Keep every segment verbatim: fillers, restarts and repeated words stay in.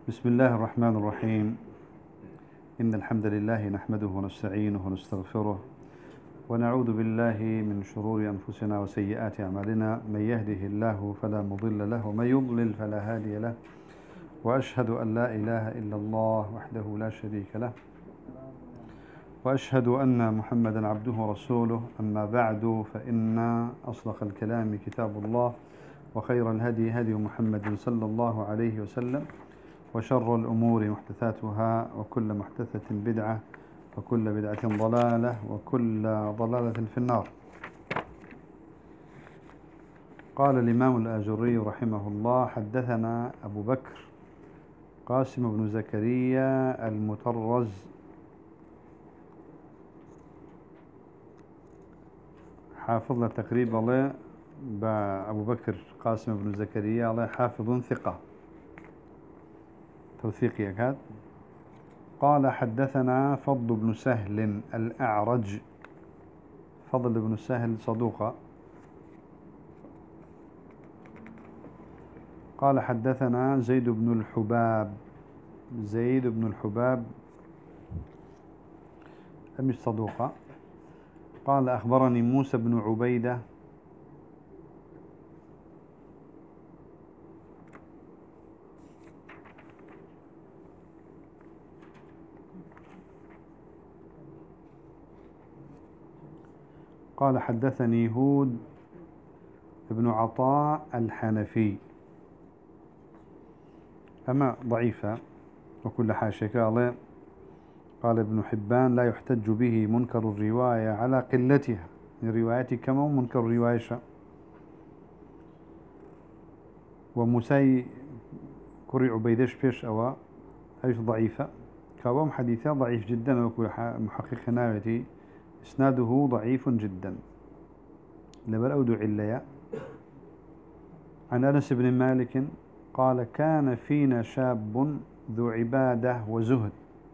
بسم الله الرحمن الرحيم. إن الحمد لله نحمده ونستعينه ونستغفره ونعوذ بالله من شرور أنفسنا وسيئات أعمالنا. من يهده الله فلا مضل له ومن يضلل فلا هادي له، وأشهد أن لا إله إلا الله وحده لا شريك له، وأشهد أن محمدا عبده ورسوله. أما بعد، فإن أصدق الكلام كتاب الله، وخير الهدي هدي محمد صلى الله عليه وسلم، وشر الأمور محدثاتها، وكل محدثة بدعة، وكل بدعة ضلالة، وكل ضلالة في النار. قال الإمام الآجري رحمه الله: حدثنا أبو بكر قاسم بن زكريا المطرز، حافظنا تقريبا الله أبو بكر قاسم بن زكريا الله حافظ ثقة توثيقي أكاد. قال: حدثنا فضل بن سهل الأعرج، فضل بن سهل صدوقة. قال: حدثنا زيد بن الحباب، زيد بن الحباب مش صدوقة. قال: أخبرني موسى بن عبيدة، قال: حدثني هود بن عطاء الحنفي، أما ضعيفة وكل حاشك. قال قال ابن حبان: لا يحتج به منكر الرواية على قلتها، من روايتي كما منكر الرواية. وموسى كري عبيدش بيش أو أيش ضعيفة، كوام حديثة ضعيف جدا، وكل محقق ناوتي إسناده ضعيف جدا. لبل أودع الليا. عن أنس بن مالك قال: كان فينا شاب ذو عبادة وزهد.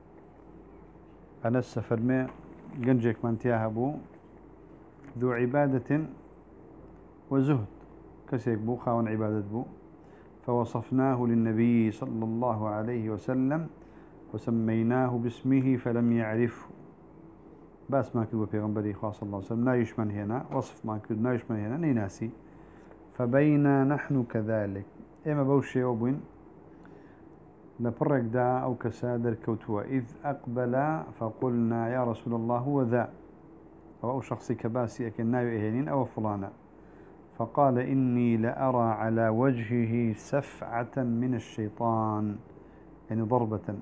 أنس فرمي جنجك من تياهبو ذو عبادة وزهد، كسيك بو خاون عبادة بو. فوصفناه للنبي صلى الله عليه وسلم وسميناه باسمه فلم يعرفه. بس ما كذب بيغنبري خاص الله عليه وسلم نايش من هنا، وصف ما كذب نايش من هنا نيناسي. فبينا نحن كذلك، إما بوشي وبين لبرك دا أو كسادر كوتوا، إذ أقبل فقلنا: يا رسول الله هو ذا، أو, أو شخصي كباسي أكن نايو إهنين أو فلانا. فقال: إني لأرى على وجهه سفعة من الشيطان، يعني ضربة،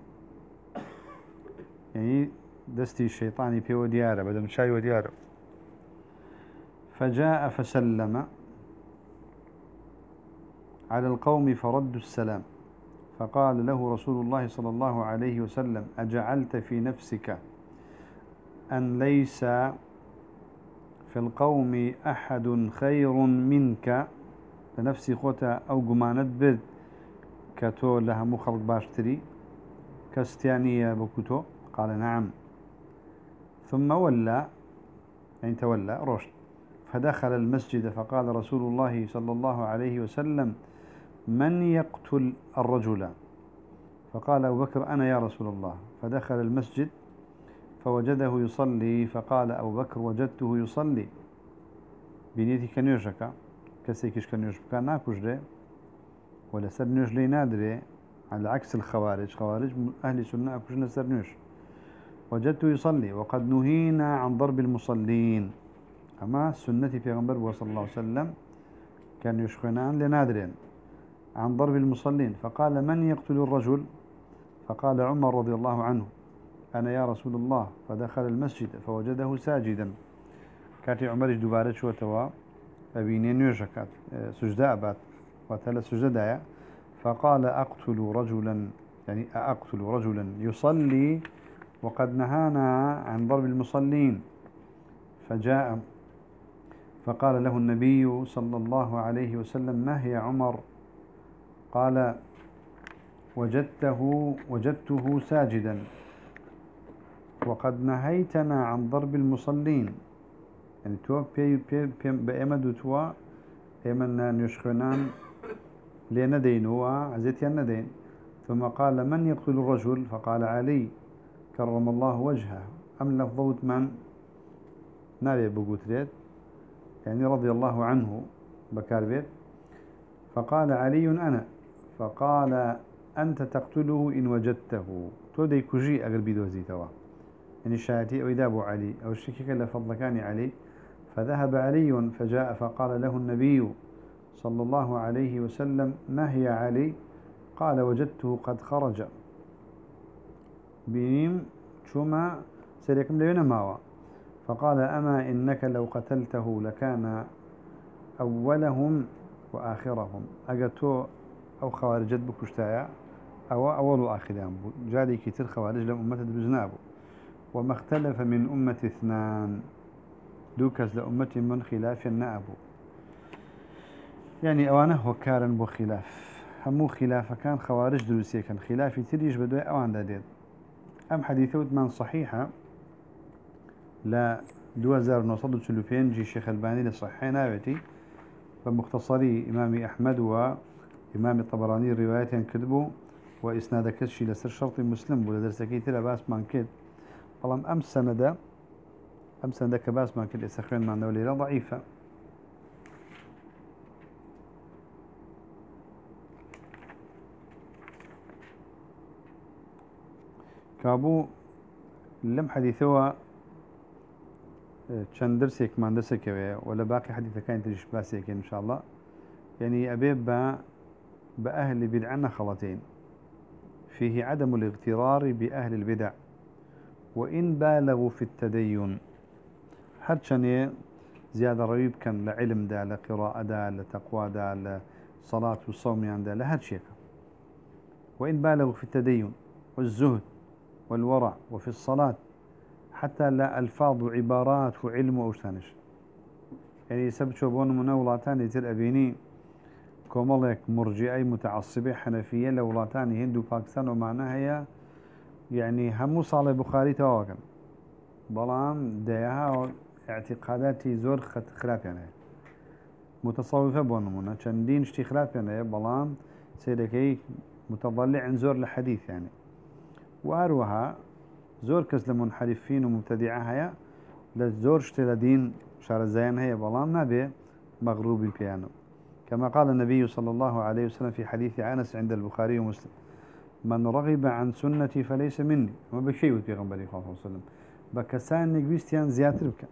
يعني دستي الشيطاني في ودياره بدل شاي ودياره. فجاء فسلم على القوم فردوا السلام. فقال له رسول الله صلى الله عليه وسلم: أجعلت في نفسك أن ليس في القوم أحد خير منك؟ لنفسي خوتا أو قمانت برد كتو لها مخلق باشتري كاستيانية بكتو؟ قال: نعم. ثم ولى، يعني تولى رشد، فدخل المسجد. فقال رسول الله صلى الله عليه وسلم: من يقتل الرجل؟ فقال أبو بكر: أنا يا رسول الله. فدخل المسجد فوجده يصلي. فقال أبو بكر: وجدته يصلي بنيتي كنيوشك، كسيكش كنيوش كان ناكوش ده ولا سرنيوش لي نادري، على عكس الخوارج. خوارج أهل سنة أكوشنا سرنيوش. وجدته يصلي وقد نهينا عن ضرب المصلين، أما سنتي في غنبر صلى الله عليه وسلم كان يشخنان لنادرين عن ضرب المصلين. فقال: من يقتل الرجل؟ فقال عمر رضي الله عنه: أنا يا رسول الله. فدخل المسجد فوجده ساجدا. كاتي عمر دوباره شو توا أبيني نيوشكات سجداء بات وثلاث سجداء. فقال: أقتل رجلا، يعني أقتل رجلا يصلي وقد نهانا عن ضرب المصلين. فجاء فقال له النبي صلى الله عليه وسلم: ما هي عمر؟ قال: وجدته وجدته ساجدا وقد نهيتنا عن ضرب المصلين. يعني تو بي بي بي بأمد تو أمنا نشخنان لندين هو عزيت يندين. ثم قال من يقتل الرجل؟ فقال علي كرم الله وجهه. أم لفظوت من نابي بقوتريت يعني رضي الله عنه بكاربيت. فقال علي أنا. فقال أنت تقتله إن وجدته، تودي كجي أقل بدوزي توا يعني الشهاتي أو يدابو علي أو الشكيك لفضل كان علي. فذهب علي فجاء فقال له النبي صلى الله عليه وسلم ما هي علي؟ قال وجدته قد خرج بهم شما سيركم لبنا ماوا. فقال أما إنك لو قتلته لكان أولهم وآخرهم. أجتو أو خوارجت بكشتايا أو أول وآخرهم جاري كتير خوارج لم أمة بزنابه. وما اختلف من أمة اثنان دوكس لأمة من خلاف النابو يعني أوانه وكارا بو خلاف همو خلاف كان خوارج دروسية كان خلاف تريج بدوي أوان دادين. أم حديثة من صحيحة لا دو هزار وتسعمية وثلاثين جي شيخ الباني لصحيحين آوتي ومختصري إمام أحمد وإمام الطبراني رواية كذبوا وإسناد كشي لسر شرط مسلم ولا درسكي تلا باس مان كد. والله أم سندة أم سندة كباس مان كد إسخرين مع نوليلة ضعيفة. كابو لم حديثوا كان درسك ما درسك ولا باقي حديثة كان تجيش باسيك إن شاء الله. يعني أبيب بأهل بدعنا خلطين فيه عدم الاغترار بأهل البدع وإن بالغوا في التدين. هرشاني زيادة ريب كان لعلم دا لقراءة دا لتقوى دا لصلاة والصوم يعني دا لهرشيك. وإن بالغوا في التدين والزهد والورع وفي الصلاة حتى لا ألفاظ وعبارات وعلم وأوشتانش يعني سبت شوبون مناولاتان يتر أبيني كومالك مرجئي متعصبي حنفية لولاتان هندو باكستان ومعناها هي يعني همو صالح بخاري تواكن بلان ديها اعتقاداتي زور خلاف يعني متصوفة بونمونا كان دين اشتي خلاف يعني بلان سيدكي متضلع عن زور لحديث يعني. وأروها زور كس لمنحرفين ومبتدعها هي لزور اشترى دين شار الزيان هي بلان نبي مغروب بيانو. كما قال النبي صلى الله عليه وسلم في حديث أنس عند البخاري ومسلم من رغب عن سنتي فليس مني. ما بشيء في غنبري صلى الله عليه وسلم بكسان نجويستيان زياتر بك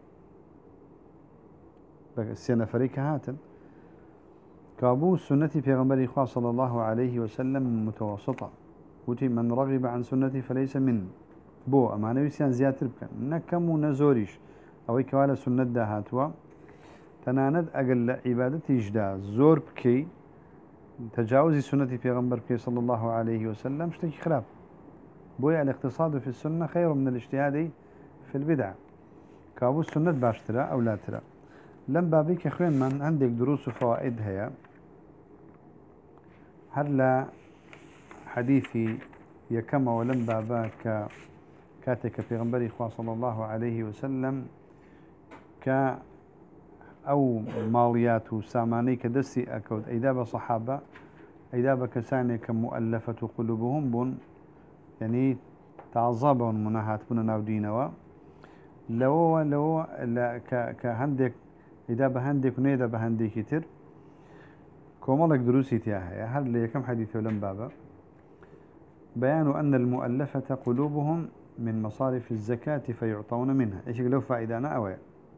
بكسان فريك هاتن كابو سنتي في غنبري صلى الله عليه وسلم متوسطة وتي من رغب عن سنتي فليس مني بو أما نجويستيان زياتر بك نكم ونزوريش أو كوالا سنة دا هاتوا تناند أقل عبادتي جدا زور بكي تجاوز سنة پیغمبر بكي صلى الله عليه وسلم اشتكي خلاف بويا الاقتصاد في السنة خير من الاجتهاد في البدع. كابو السنة باشترا أو لا ترى لم بابيك أخوين من عندك دروس وفوائد هي هلا حديثي يكما ولم باباك كاتك پیغمبر إخوة صلى الله عليه وسلم ك أو ماليات وساماني كدسي أكود أيداب صحابة أيداب كساني كمؤلفة قلوبهم بون يعني تعظبهم مناهات بنا ناودينوا لو لو كهندك أيداب هندك ونيداب هندك كتير كومالك دروسي تياها هل لي كم حديث ولم بابا بيان أن المؤلفة قلوبهم من مصارف الزكاة فيعطون منها إيش لو فائدانا أوي.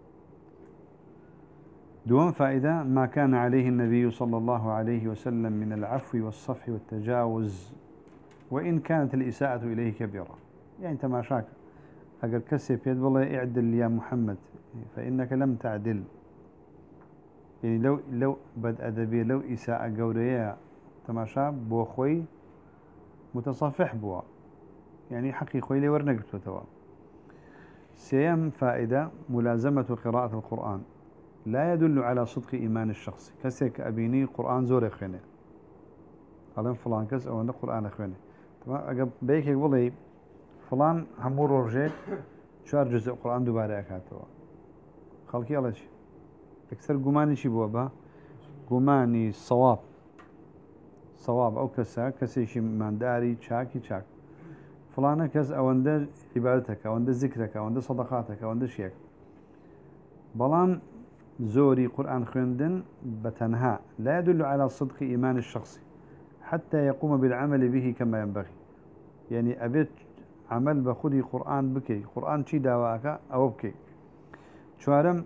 دوام فائدة ما كان عليه النبي صلى الله عليه وسلم من العفو والصفح والتجاوز وإن كانت الإساءة إليه كبيرة. يعني انت ما شاك أقل كسي بيد والله اعدل يا محمد فإنك لم تعدل. يعني لو لو بد أدبي لو إساءة قورية تماشا بو خوي متصفح بوا يعني حقي خوي لي ورنقته توا. سيم فائدة ملازمة قراءة القرآن لا يدل على صدق إيمان الشخص. كسيك أبيني قرآن زور أخواني قالن فلان كس أو أنه قرآن أخواني طبعا أقب بيك يقولي فلان همور ورجيك شوار جزء قرآن دوباره أكاتوا خلقي الله شي أكثر قماني شي بوابا قماني الصواب صواب أو كسا كسيشي من داري شاكي شاك فلانة كس أوند عبادتك أوند ذكرك أوند صدقاتك أوند شيك بلان زوري قرآن خندن بتنها لا يدل على صدق إيمان الشخص حتى يقوم بالعمل به كما ينبغي يعني أبيت عمل بخدي قرآن بكي قرآن شي دواك أو بكي شوارم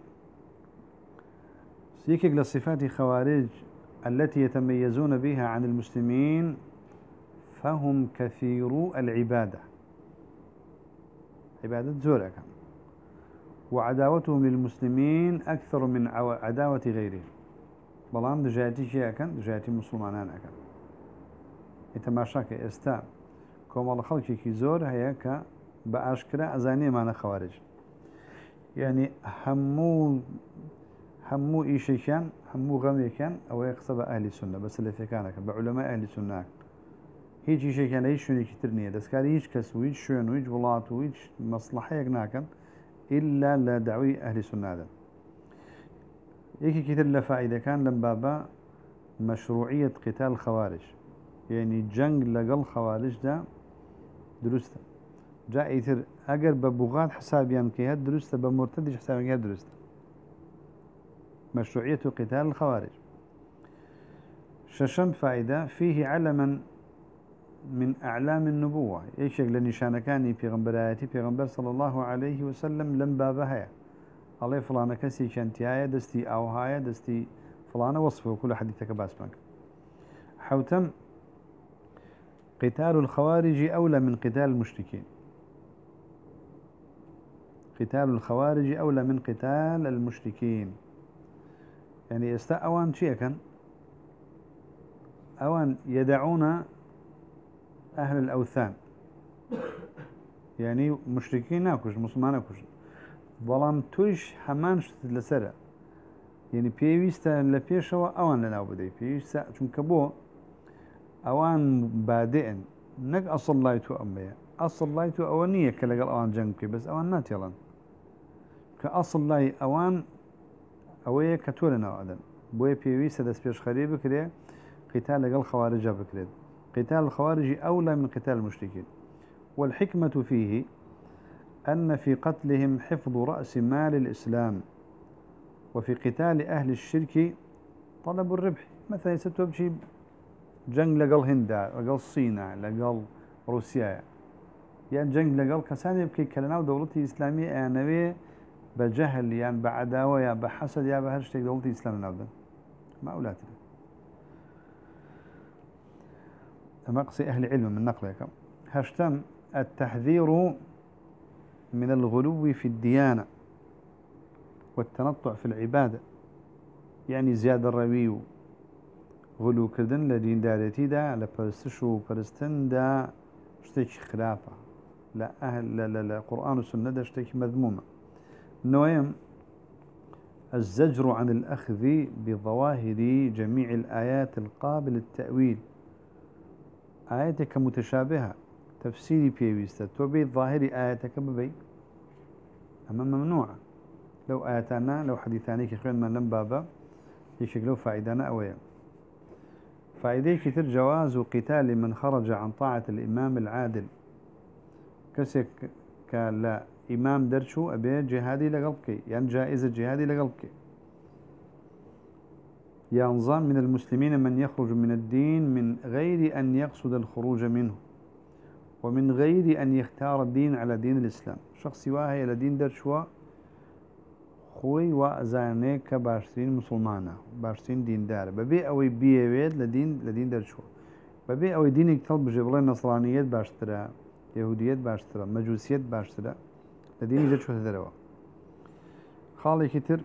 سيكك لصفات خوارج التي يتميزون بها عن المسلمين فهم كثيرو العبادة عبادة زورك وعداوتهم للمسلمين أكثر من عداوة غيرهم بلان دجاتي شيئا كان دجاتي مسلمانان أكن يتماشاك إستا كوم الله خلقي كي زور هيك بأشكرا أزاني معنا خوارج يعني همو همو إيشي كان همو غمي كان أو يقصب أهل السنة بس اللي في كانك بعلماء أهل السنة هيج إيشي كان هيج شوني كترنية دسكاري هيج كسو هيج شون هيج ولات وهيج مصلحة يقناكن إلا لدعوي أهل السنة هذا إيكي كتر لفائدة كان لم بابا مشروعية قتال الخوارج يعني جنگ لقل خوارج ده درسته جاء يتر أجر ببغاد حسابيان كي هاد درسته بمرتدش حسابيان هاد درسته مشروعية قتال الخوارج ششم فائدة فيه علما من أعلام النبوة إيش يقول نشان كاني في غنبراتي في غنبر صلى الله عليه وسلم لم بابها الله فلانة كسي شنتيايا دستي أو هايا دستي فلانة وصفه وكل حديثك باسمك حوتم قتال الخوارج أولى من قتال المشركين قتال الخوارج أولى من قتال المشركين يعني استاء أوان شيئا كان أوان يدعون أهل الأوثان يعني مشركين ناكوش مسلمان ناكوش بلان توش حمانش لسرع يعني بيويستا لبيشوا أوان لناو بدي بيويستا چونك بو أوان بادئن نك أصل لايتو أمبيا أصل لايتو أوانية كلاقل أوان جنبكي بس أوان ناتيلان كأصل لاي أوان أوية كتولنا وعدن بوي بيويستا دس بيش خريب بكري قتال لقل خوارجا بكري قتال الخوارج أولى من قتال المشركين والحكمة فيه أن في قتلهم حفظ رأس مال الإسلام وفي قتال أهل الشرك طلب الربح مثلا يستوى بشي جنگ لقل هندا لقل الصين لقل روسيا يعني جنگ لقل كسان يبكي كلنا ودولتي إسلامية يعني بجهل يعني بعداوة يعني بحسد يعني بهرشتك دولتي إسلامية نابدا ما أولاتنا مقصي أهل علم من نقلك هشتم التحذير من الغلو في الديانة والتنطع في العبادة يعني زيادة الروي غلو كردن لدين دارتي دا لبرستشو برستن دا اشتك خلافة لا أهل لا لا لا قرآن والسنة دا اشتك مذمومة نويم الزجر عن الأخذ بظواهر جميع الآيات القابل للتأويل آياتك متشابهة تفسيري بيويستا توبي ظاهر آياتك ببي أما ممنوعة لو آياتنا لو حديثاني كخير من لم بابا يشكلوا فائدانا أويا فائدة كتر جواز قتال من خرج عن طاعة الإمام العادل كسك كلا إمام درشو أبي جهادي لقلبك يعني جائزة جهادي لقلبك ينظام من المسلمين من يخرج من الدين من غير أن يقصد الخروج منه ومن غير أن يختار الدين على دين الإسلام شخص واهي إلى دين درشوا خوي وأزانيك باشتين مسلمانة باشتين دين دار ببي أوي بيويد لدين لدين درشوا ببي أوي دينك طلب جبلين نصرانيات باشترا يهوديات باشترا مجوسيات باشترا لدين درشوا هذا خالي كتر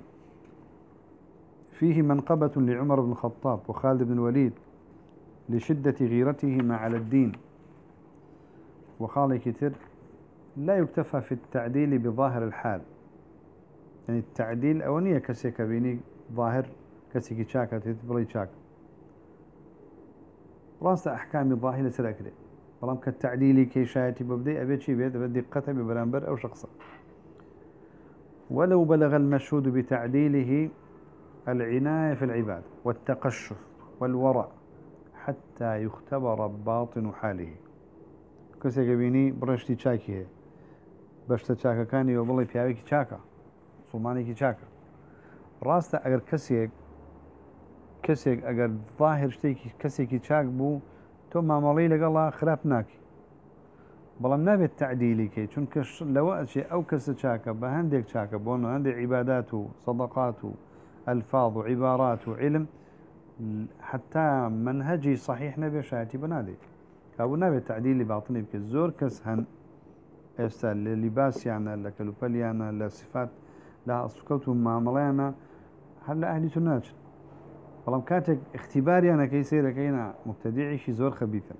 فيه منقبة لعمر بن الخطاب وخالد بن الوليد لشدة غيرتهما على الدين وخالي كتر لا يكتفى في التعديل بظاهر الحال يعني التعديل أونية كسيكا بيني ظاهر كسيكي شاكا تتبري شاكا راس أحكام الظاهرة سلاكري بلام كالتعديلي كي شايتي ببدي أبيت شي بيت أبدي قتل ببرانبر أو شخصا ولو بلغ المشهود بتعديله العناية في العباد والتقشف والورع حتى يختبر باطن حاله. كسي قبيني برشتي شاكي بشتا شاكا كان يوبلي بياويكي شاكا سلمانيكي شاكا راستا اگر كسيك كسيك اگر ظاهر شتيكي كسيكي شاك بو تو معاملي لك الله خلاف ناكي بلام نابت تعديلي كي چونك لو اشي او كس شاكا بهندك شاكا بونو هندك عباداته صدقاته الفاظ وعبارات وعلم حتى منهجي صحيح نبي شاتي بنادي كابو نبي تعديل باطني بك الزور كسهن استال للباس يعني لكلوبليانا لصفات لا سكوت معاملانا هلا اهلي تناج والله كاتك اختباري انا كيصير كاينا مبتدعي شي زور خبيثا.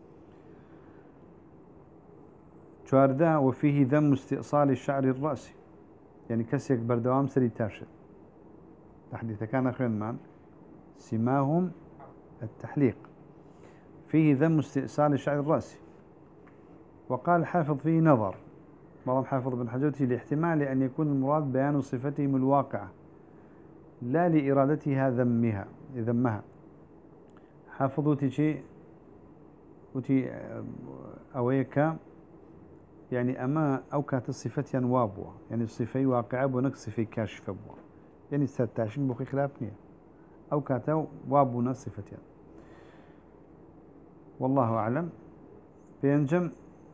شواردا وفيه ذم استئصال الشعر الرأسي يعني كسيك بردوام سري تاشد تحديث كان أخوين مان سماهم التحليق فيه ذم استئصال الشعر الرأسي. وقال حافظ فيه نظر مرام حافظ بن حجوتي لاحتمال أن يكون المراد بيان صفتهم الواقعة لا لإرادتها ذمها ذمها. حافظوتي شيء وتي أويكا يعني أما أو كانت الصفة ينوابوا يعني الصفة واقعة ونقص صفة كاشفة بوا يعني ستاشين بخي خلافنية أو كانت وابونا صفتين والله أعلم. بينجم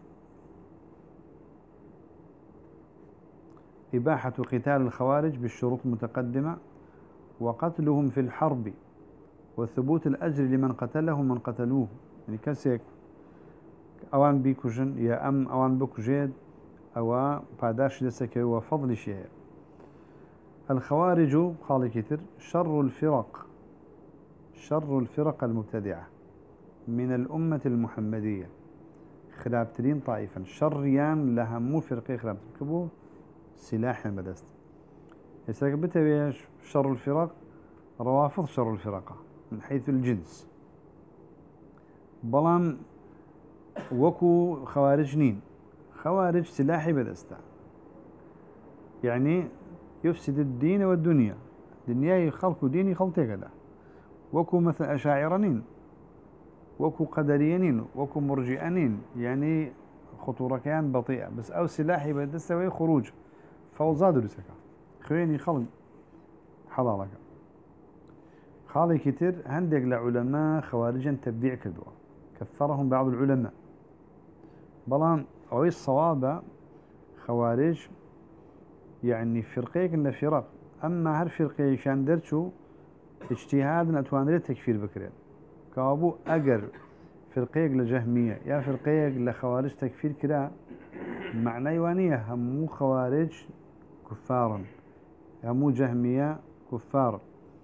إباحة قتال الخوارج بالشروط المتقدمة وقتلهم في الحرب وثبوت الأجر لمن قتله من قتلوه يعني كسيك اوان بيكوجن يا ام اوان بكوجيد او باداش دسك وفضل شيء. الخوارج خالي كتر شر الفرق شر الفرق المبتدعة من الأمة المحمدية خلابترين طائفا شريان لها مو فرقية خلابت كبو سلاح بدست يساك بتبيش شر الفرق روافض شر الفرقة من حيث الجنس بلان وكو خوارج نين خوارج سلاحي بدستا يعني يفسد الدين والدنيا دنياي خلق ديني خلطي كذا وكو مثل أشاعرنين وكو قدرينين وكو مرجئنين يعني خطورة كيان بطيئة بس أو سلاحي بدستا وي خروج فوزاد رسكا خويني خلق حلالك خالي كتير هندق لعلماء خوارجا تبديع كدوا كفرهم بعض العلماء بلان أوي الصواب خوارج يعني فرقيك إن فرق أما هر فرقية كان درتشو اجتهاد أتوان ريت تكفير بكرين كابو أجر فرقيك لجهمية يا فرقيك لخوارج تكفير كلا معنى يوانية همو خوارج كفارا همو جهمية كفار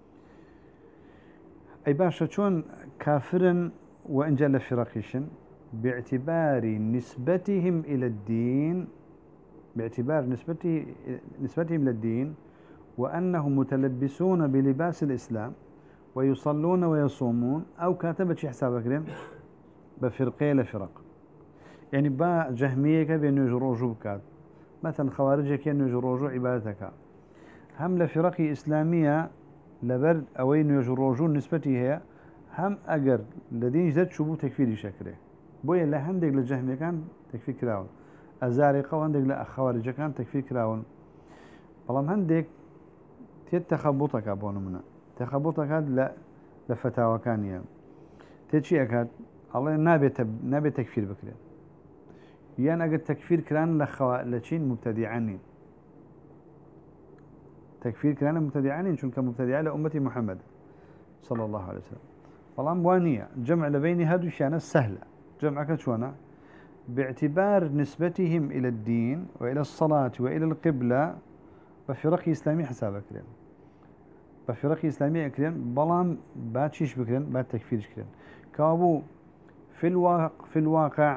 أي باشا شون كافرا وإن جل فرقيشن باعتبار نسبتهم إلى الدين باعتبار نسبته نسبتهم للدين وأنهم متلبسون بلباس الإسلام ويصلون ويصومون أو كاتبت شي حسابك لهم بفرقية لفرق يعني با جهمية كبين يجروجو بكات مثلا خوارجك كين يجروجو عبادتك هم لفرقي إسلامية لبرد أوين يجروجو نسبتي هي هم أجر الذين جدد شبو تكفيري شكله بويا لا هندق للجهمية كان تكفير كراون أزارقة وهندق لأخوارج كان تكفير كراون بلام هندق تتخبطك أبونا منا تخبطك هاد لا لفتاوى كان يعني تشي أكاد الله نابي تب نابي تكفير بكرين يعني أجد تكفير كران لخوا لشين مبتدعانين تكفير كران مبتدعانين شون كمبتدعان لأمة محمد صلى الله عليه وسلم بلام وانية جمع لبين هادو شانة سهلة جمع كتشوانا باعتبار نسبتهم إلى الدين وإلى الصلاة وإلى القبلة بفرق إسلامي حسابك كرين بفرق إسلامي كرين بلام باتشيش بكرين بات تكفيرش كرين كابو في الواقع في الواقع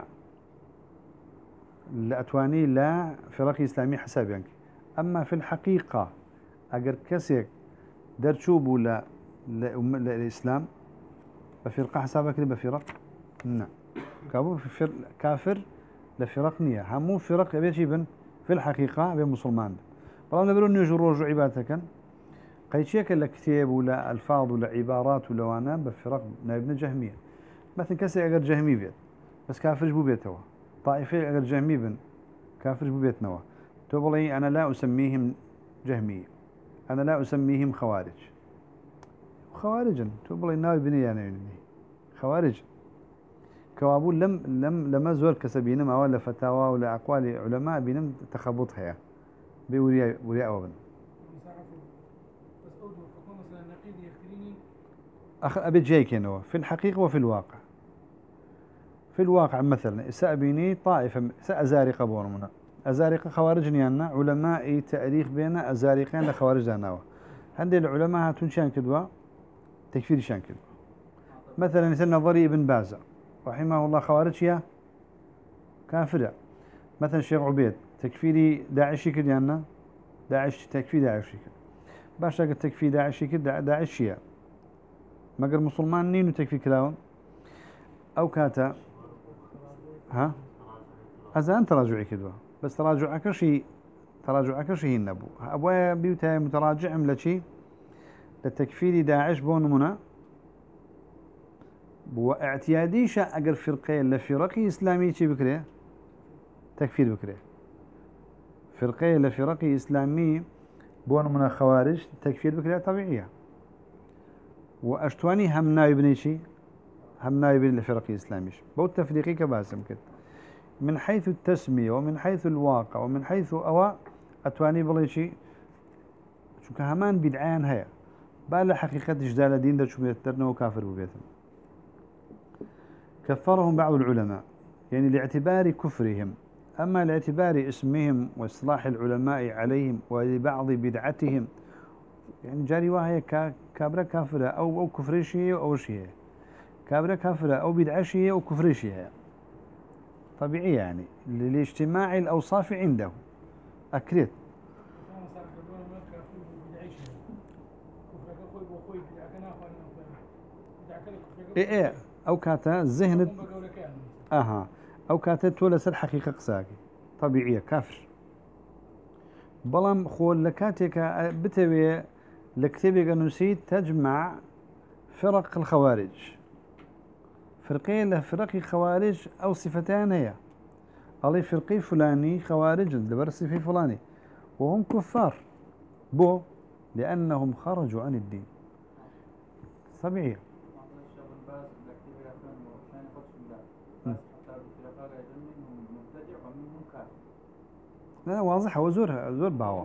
لأتواني لا فرق إسلامي حساب يعني أما في الحقيقة أجر كسيك درشوبوا لا للإسلام بفرقة حسابك لي بفرق نعم كابو في فر... كافر لفرق نية همو فرق يبيشي بن في الحقيقة بين مسلمان بلان نبرو نيجو روجو عبادتك قيشيك لكتاب ولا ألفاظ ولا عبارات ولا وانا بفرق نابن جهمية مثلا كسي أجر جهمي بيت بس كافرج بو بيتوا طائفة أجر جهمي بن كافرج بو بيت نوا تقولي أنا لا أسميهم جهمي أنا لا أسميهم خوارج خوارجا تقولي ناوي بني يعني خوارج كوابول لم لم لما زور كسبينا ما ولا فتاوى ولا أقوال علماء بينم تخبطها بوريا وريا أوبن أخ أبي جايك إنه في الحقيقة وفي الواقع في الواقع مثلا سأبيني طائفة سأزارق بورمنا أزارق خوارج نيانا علماء تاريخ بين أزارقين لخوارج ناوا هندي العلماء تنشان كدوا تكفير شان كدوا مثلا سنة ضري ابن باز رحمه الله خوارج يا كافرة مثلا الشيخ عبيد تكفيري داعشي كديانا داعش تكفير داعشي كد باش تقول تكفير داعشي كد داعشية مقر مسلمان نين وتكفير كلاون أو كاتا ها أزان تراجعي كدوا بس تراجع أكرشي تراجع أكرشي النبو أبويا بيوتا متراجع ملتشي لتكفير داعش بون منا واعتياديش أقر فرقية لفرقي إسلامي شي بكري تكفير بكري فرقية لفرقي إسلامي بون من خوارج تكفير بكري طبيعية وأشتواني هم نايب نيشي هم نايب لفرقي إسلامي بو تفريقي كباسم كده من حيث التسمية ومن حيث الواقع ومن حيث أواء أتواني بليشي شو كهمان بدعان هيا بقى حقيقة جدال دين ده شو بيترنا وكافر ببيتهم كفرهم بعض العلماء يعني لاعتبار كفرهم أما لاعتبار اسمهم واصطلاح العلماء عليهم ولبعض بدعتهم يعني جاري وهي كابرة كافرة أو أو كفريشية أو شيء كابرة كافرة أو بدعشية أو كفريشية طبيعي يعني لاجتماع الأوصاف عنده أكريت إيه إيه أو كاتا الذهن أها أو كاتا تولس الحقيقة قساكي طبيعية كافر بلام خول لكاتك بتوي لكتبك نسيت تجمع فرق الخوارج فرقين لفرق خوارج أو صفتان هي علي فرقي فلاني خوارج لبر صفي فلاني وهم كفار بو لأنهم خرجوا عن الدين طبيعي لا واضح وزور زور باوا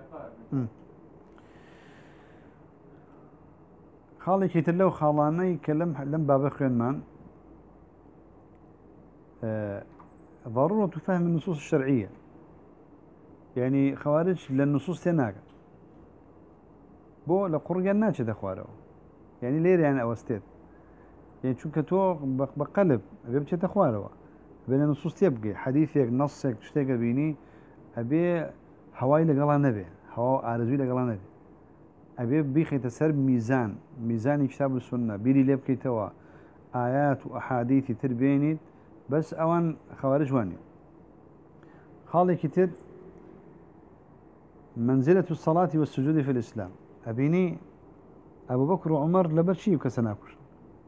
خالي كيتلو خالاني كلم لم باب خينمان آه ضرورة فهم النصوص الشرعية يعني خوارج للنصوص تناك بو لقرية ناتش دخواره يعني ليه يعني أوستيت يعني شو كتو بقلب بيبتش دخواره بين النصوص تبقى حديثك نصك تشتاق بيني أبي هواي لقلا نبي هوا أرزوي لقلا نبي أبي بيخي تسرب ميزان ميزان كتاب السنة بيري لبكي توا آيات وأحاديث تربيني بس أوان خوارج واني خالي كتير منزلة الصلاة والسجود في الإسلام أبيني أبو بكر وعمر لبر شيء وكسناكر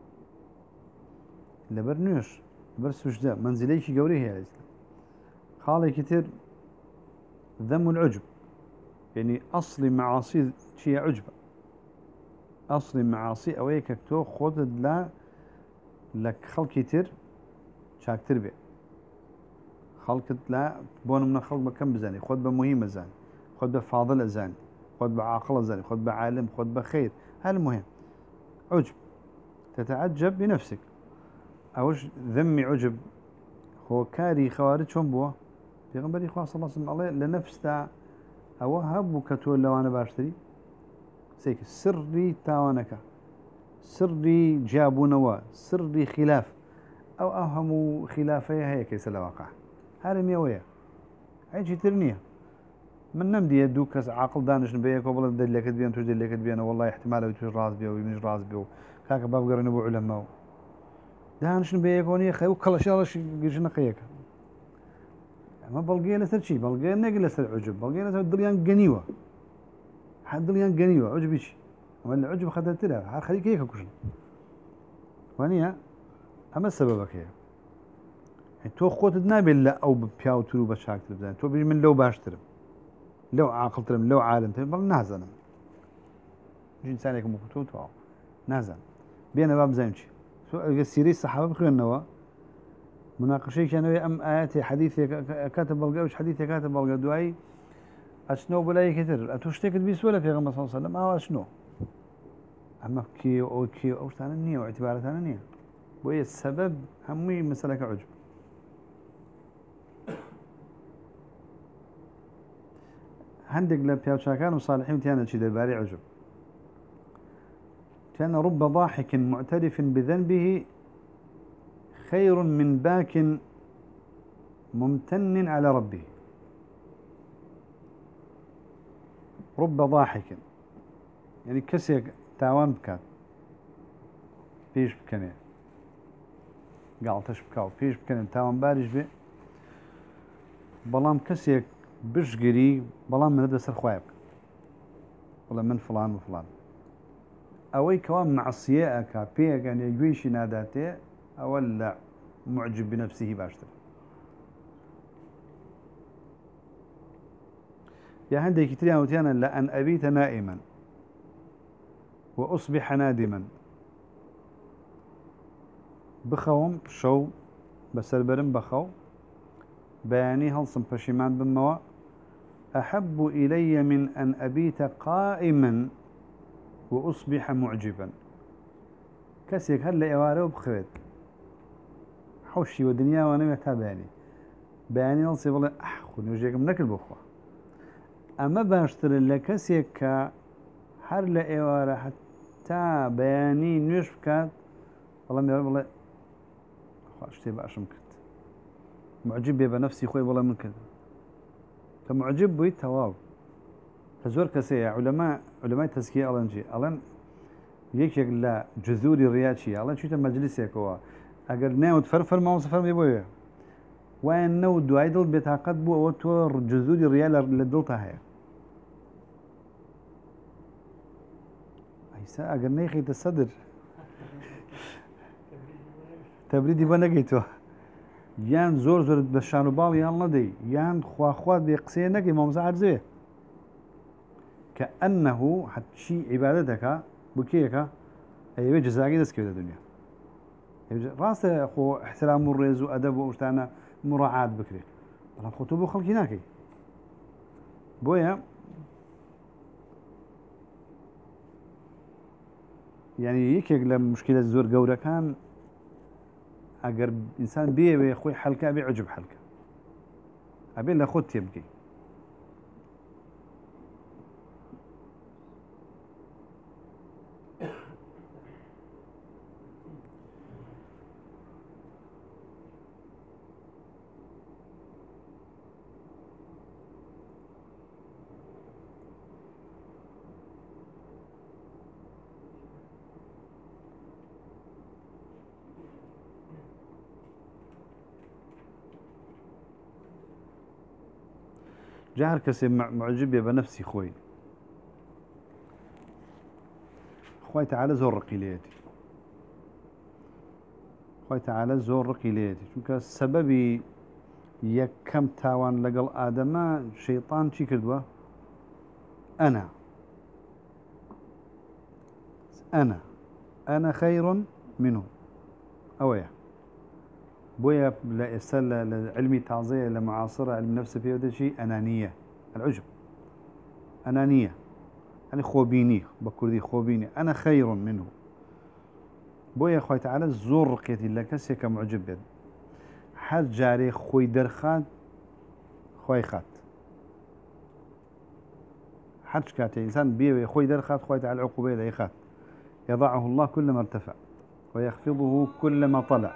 لبر نيوش لبر سجدة منزليك قوريه يا إسلام خالي كتير ذم العجب يعني أصل معاصي شيء عجبة أصل معاصي أويك تو خود لا لك خلق كتير شاك تربية خلق لا بون من خلق بكم بزاني خود بمهم زاني خود بفاضل زاني خود بعاقل زاني خود بعالم خود بخير هذا المهم عجب تتعجب بنفسك أوش ذمي عجب هو كاري خوارج شون بوا بيغنبري خواه صلى الله عليه وسلم لنفس تا أو هبو كتول لو أنا باشتري سيك سري تاوانك سري جابو نوا سري خلاف أو أهمو خلافية هي كيس الواقع هذا ميوية عيشي ترنية من نمدي يدوك عقل دانش نبيك وبلا دل لك بيان توجد لك بيان والله احتمال وتوجد راس بيو ويمش راس بيو كاك باب قرن ابو علماء دانش نبيك وني خي وكل شارش جيجنا خيك ما بلقي لسر شيء بلقي نقل لسر عجب بلقي لسر دليان قنيوة حد دليان قنيوة عجبي شيء ولا عجب خدت لها خليك هيك كشن ونيا أما السببك هي يعني تو خود نابل لا أو ببياو تلو بشاكتر بزين تو بيجي من لو باشترم لو عاقل ترم لو عالم ترم بل نازنم إنسانك مكتوب تو نازن بينا باب زينش سو السيري الصحابة بخير النوا مناقشة كانوا أم آيات حديث كاتب الجوش حديث كاتب الجدواي أشنو بلاي كتير أتوشتك تبيس ولا في غمص صلى الله عليه وسلم أو أشنو أما كيو أو كيو أو ثاني نية واعتبار ثاني نية وهي السبب همي مسألة عجب عندك لبياو شاكان وصالحين تيانا شي دباري عجب كان رب ضاحك معترف بذنبه خير من باك ممتن على ربه رب ضاحك يعني كسي تاوان بكات بيش بكني قالتش بكاو بيش بكني تاوان بارش بي بلام كسي بشقري بلام من ندرس الخوايب ولا من فلان وفلان أوي كوان معصيئك بيك يعني يقويش ناداته أولا معجب بنفسه باشتر يا عندي كتير وتيانا لأن أبيت نائما وأصبح نادما بخوم شو بسر برم بخو بياني هلصم بشيمان بموا أحب إلي من أن أبيت قائما وأصبح معجبا كسيك هلا إواره بخوت حوشي ودنيا وانا متابعني بياني هلصي والله أحخو نوجيك منك البخوة أما باشتر لكسيك هر لإواره حتى بياني نوش بكات والله ميرا والله اشتي باشم كت معجب بنفسي خوي والله من كذا فمعجب بي تواب فزور كسي علماء علماء تزكية ألان جي ألان يك يك لا جذوري رياتشي ألان شو مجلسك هو أجر ناود فرفر ما وصفر ميبويه وين نود دوايدل بتعقد بو وتور جذوري ريال لدلتها هي أيسا أجر نيخي الصدر تبريدي بنجيتو يان زور زور بشانو بال يان لدي يان خوا خوا بيقسي نجي ما مزعر زيه كأنه حتى شيء عبادتك بكيك أي جزاء دس كذا الدنيا راس أخو احترام الرئيس وأدب وأشتانا مراعاة بكري طبعا خطوبه خلقناكي بويا يعني يكيك لمشكلة زور جورا كان أجر إنسان بيه بيخوي حلقة بيعجب حلقة أبي لا خد يبكي جاهر كسي معجب بنفسي خوي خوي تعالى زور رقيليتي خوي تعالى زور رقيليتي شوك السبب يكم تاوان لقل آدم شيطان شي كردوه أنا أنا أنا خير منه أويا بويا لا يسال لعلمي تعظيه لمعاصره علم نفس فيه هذا شيء أنانية العجب أنانية يعني خوبيني بكردي خوبيني أنا خير منه بويا خوي تعالى زور رقيتي لك سيك معجب بد حد جاري خوي درخات خوي خات حد كاتي إنسان بيه خوي درخات خوي تعالى عقوبة ذي خات يضعه الله كلما ارتفع ويخفضه كلما طلع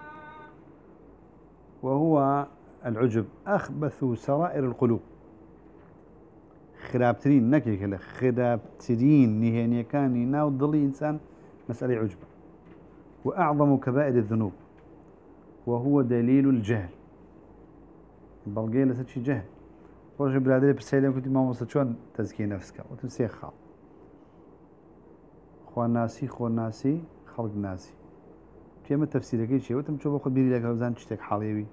وهو العجب أخبث سرائر القلوب خرابترين نكي كلا خرابترين نهيني كان يناو ضلي إنسان مسألة عجب وأعظم كبائر الذنوب وهو دليل الجهل البلغية لست شي جهل رجل بلادري برسالة كنت ما وصلت شون تزكي نفسك وتمسيخ خال خو ناسي خو ناسي خلق ناسي كيما تفسيرك ايش وتم تشوف خذ بيري لك وزان تشتك حاليبي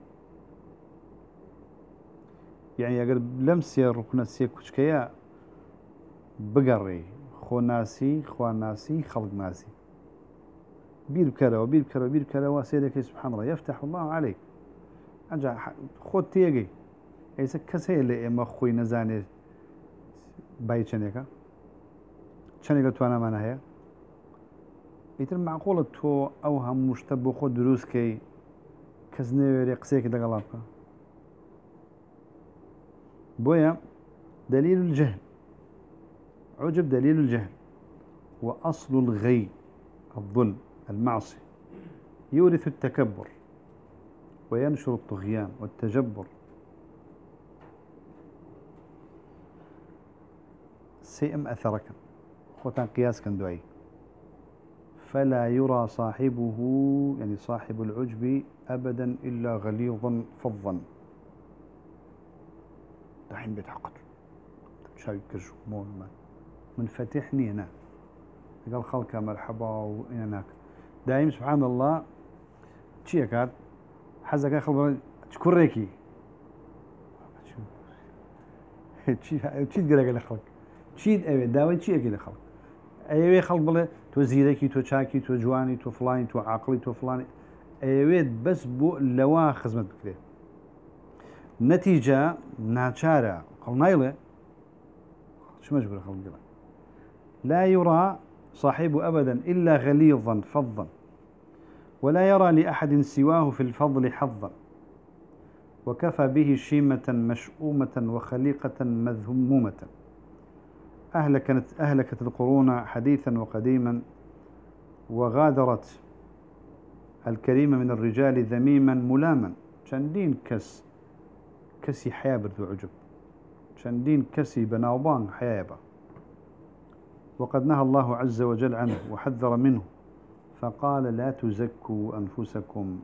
يعني اگر لمسي ركن سي كشكيا بقري خو ناسي خو ناسي خلق ناسي بير بكره وبير بكره وبير بكره وسيدك سبحان الله يفتح الله عليك أرجع خود تيجي إذا كسي اللي إما خوي نزاني باي شنيكا شنيكا توانا ما نهيا يتر معقولة تو أوهم مشتبه خود دروس كي كزني وريقسيك دقلابك بويا دليل الجهل عجب دليل الجهل وأصل الغي الظلم المعصية يورث التكبر وينشر الطغيان والتجبر سيئم أثرك خوتان قياس كان دعي فلا يرى صاحبه يعني صاحب العجب أبدا إلا غليظا فظا دحين بيتحقق شايف كرشو مول ما منفتحني أنا قال خلك مرحبا وإنك دائما سبحان الله شيء كات حزك خلق تشكركي شيء شيء تقول لك خلق شيء أبي داوي شيء كده خلق أيوة خلق بله تو زيركي تو شاكي تو جواني تو فلاني تو عقلي تو فلاني أيوة بس بو لوا خدمت بكره نتيجة ناچارة قال نايله شو مجبور خلق له لا يرى صاحبه أبدا إلا غليظا فظا ولا يرى لأحد سواه في الفضل حظا وكفى به شيمة مشؤومة وخليقة مذمومة أهلكت, أهلكت القرون حديثا وقديما وغادرت الكريم من الرجال ذميما ملاما شندين كس كسي حياة بردو عجب شندين كسي بناوبان حياة وقد نهى الله عز وجل عنه وحذر منه فقال لا تزكوا أنفسكم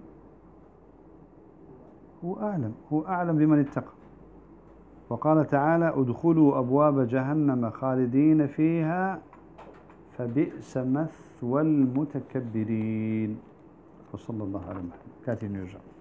هو أعلم هو أعلم بمن اتقى وقال تعالى ادخلوا أبواب جهنم خالدين فيها فبئس مثوى المتكبرين وصلى الله على محمد كاتب يرجع